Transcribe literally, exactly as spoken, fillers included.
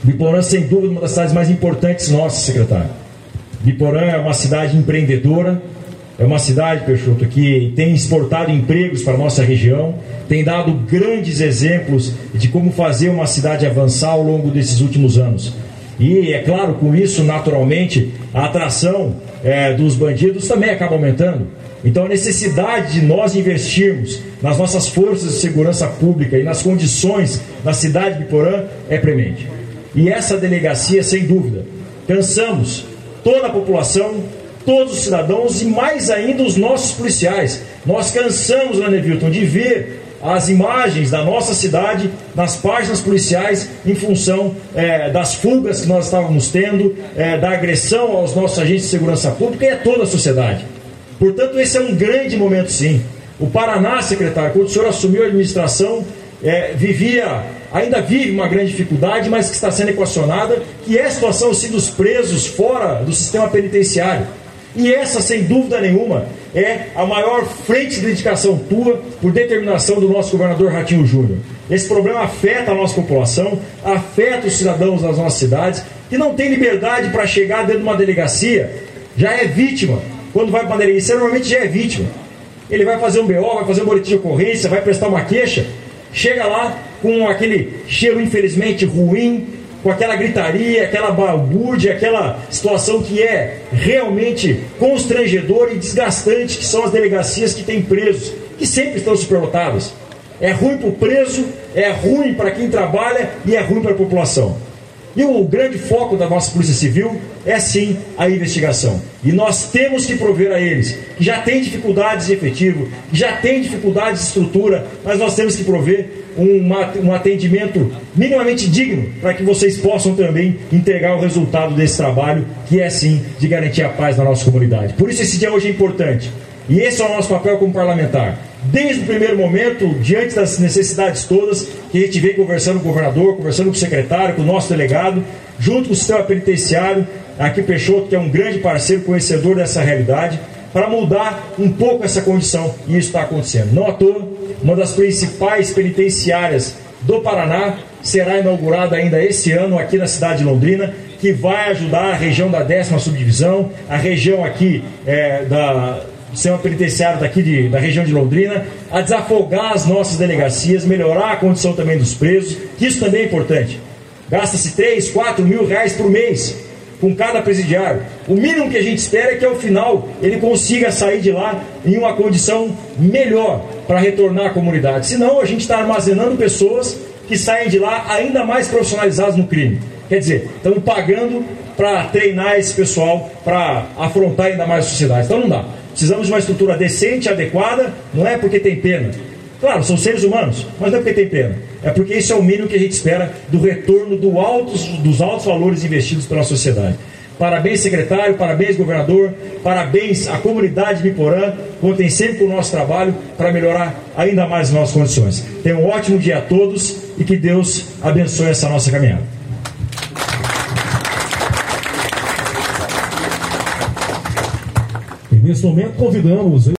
Biporã, sem dúvida, uma das cidades mais importantes nossas, secretário. Biporã é uma cidade empreendedora, é uma cidade, Peixoto, que tem exportado empregos para a nossa região, tem dado grandes exemplos de como fazer uma cidade avançar ao longo desses últimos anos. E, é claro, com isso, naturalmente, a atração é, dos bandidos também acaba aumentando. Então, a necessidade de nós investirmos nas nossas forças de segurança pública e nas condições da cidade de Biporã é premente. E essa delegacia, sem dúvida, cansamos toda a população, todos os cidadãos e mais ainda os nossos policiais. Nós cansamos, né, Nevilton, de ver as imagens da nossa cidade nas páginas policiais em função é, das fugas que nós estávamos tendo, é, da agressão aos nossos agentes de segurança pública e a toda a sociedade. Portanto, esse é um grande momento, sim. O Paraná, secretário, quando o senhor assumiu a administração, é, vivia, ainda vive uma grande dificuldade, mas que está sendo equacionada, que é a situação sim, dos presos fora do sistema penitenciário. E essa, sem dúvida nenhuma, é a maior frente de dedicação tua, por determinação do nosso governador Ratinho Júnior. Esse problema afeta a nossa população, afeta os cidadãos das nossas cidades, que não tem liberdade para chegar dentro de uma delegacia, já é vítima. Quando vai para uma delegacia, normalmente já é vítima. Ele vai fazer um B O, vai fazer um boletim de ocorrência, vai prestar uma queixa, chega lá com aquele cheiro, infelizmente, ruim, com aquela gritaria, aquela balbúrdia, aquela situação que é realmente constrangedora e desgastante, que são as delegacias que têm presos, que sempre estão superlotadas. É ruim para o preso, é ruim para quem trabalha e é ruim para a população. E o grande foco da nossa Polícia Civil é sim a investigação. E nós temos que prover a eles, que já tem dificuldades de efetivo, que já tem dificuldades de estrutura, mas nós temos que prover um, um atendimento minimamente digno para que vocês possam também entregar o resultado desse trabalho, que é sim de garantir a paz na nossa comunidade. Por isso esse dia hoje é importante. E esse é o nosso papel como parlamentar. Desde o primeiro momento, diante das necessidades todas, que a gente vem conversando com o governador, conversando com o secretário, com o nosso delegado, junto com o sistema penitenciário, aqui Peixoto, que é um grande parceiro, conhecedor dessa realidade, para mudar um pouco essa condição. E isso está acontecendo. Não à toa, uma das principais penitenciárias do Paraná será inaugurada ainda esse ano aqui na cidade de Londrina, que vai ajudar a região da décima subdivisão, a região aqui é, da... sistema penitenciário daqui de, da região de Londrina, a desafogar as nossas delegacias, melhorar a condição também dos presos, que isso também é importante. Gasta-se três, quatro mil reais por mês com cada presidiário. O mínimo que a gente espera é que ao final ele consiga sair de lá em uma condição melhor para retornar à comunidade. Senão a gente está armazenando pessoas que saem de lá ainda mais profissionalizadas no crime. Quer dizer, estamos pagando para treinar esse pessoal para afrontar ainda mais a sociedade. Então não dá. Precisamos de uma estrutura decente, adequada, não é porque tem pena. Claro, são seres humanos, mas não é porque tem pena. É porque isso é o mínimo que a gente espera do retorno do altos, dos altos valores investidos pela sociedade. Parabéns, secretário, parabéns, governador, parabéns à comunidade de Biporã, contem sempre com o nosso trabalho para melhorar ainda mais as nossas condições. Tenham um ótimo dia a todos e que Deus abençoe essa nossa caminhada. Nesse momento, convidamos